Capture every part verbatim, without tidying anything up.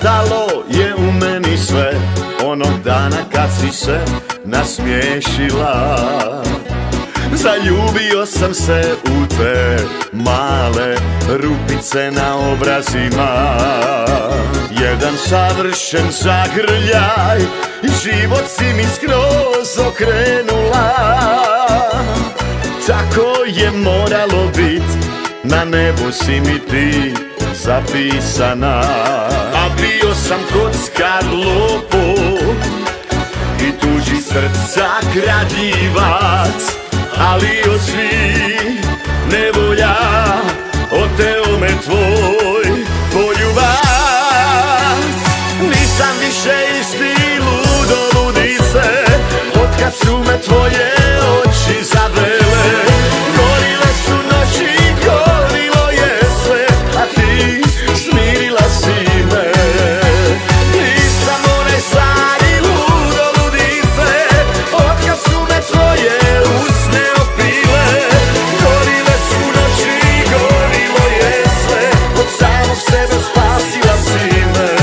nestalo je u meni sve onog dana kad si se nasmiješila. Zaljubio sam se u te male rupice na obrazima. Jedan savršen zagrljaj i život si mi skroz okrenula. Tako je moralo bit, na nebu si mi ti zapisana. A bio sam kockar lopov i tuđi srca kradljivac, ali od svih nevolja oteo me tvoj poljubac. Nisam više isti ludo ludice, otkad su me tvoje oči zavele. Gorile su noći, gorilo je sve, a ti smirila si me. Nisam onaj stari ludo ludice, otkad su me tvoje usne opile. Gorile su noći, gorilo je sve, od samog sebe spasila si me.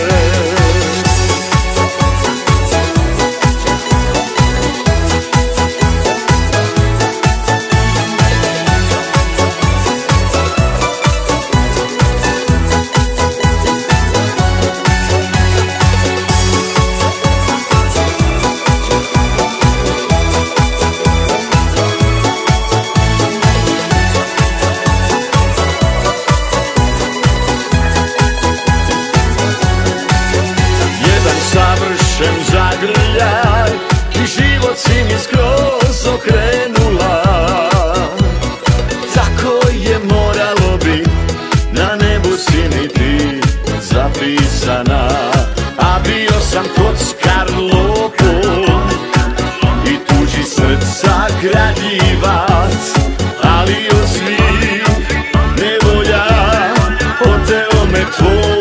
Savršen zagrljaj i život si mi skroz okrenula. Tako je moralo bit, na nebu si mi ti zapisana. A bio sam kockar lopov i tuđi srca kradljivac, ali od svih nevolja oteo me tvoj.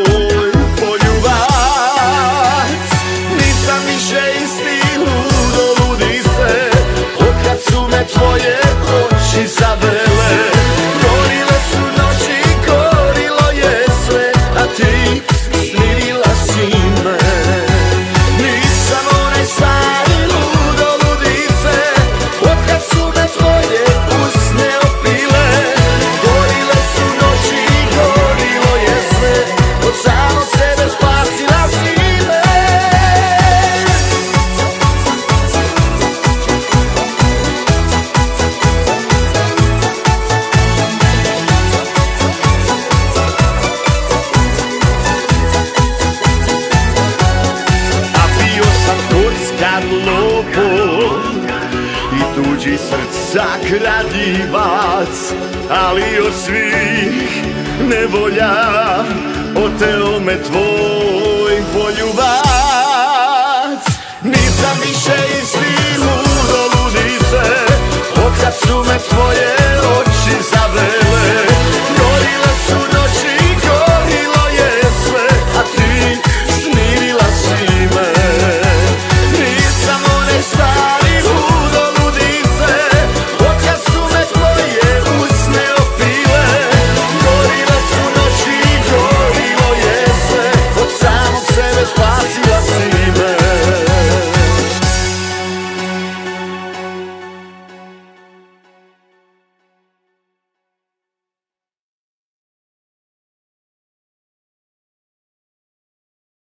Tvoje oči zavele, gorile su noći, gorilo je sve, a ti smirila si me. Nisam onaj stari ludo ludice, otkad su me tvoje usne opile. Gorile su noći, gorilo je sve, od samog sebe spasila si me. Lopov i tuđi srca kradljivac, ali od svih nevolja oteo me tvoj poljubac. Nisam više isti ludo ludice, otkad su me tvoje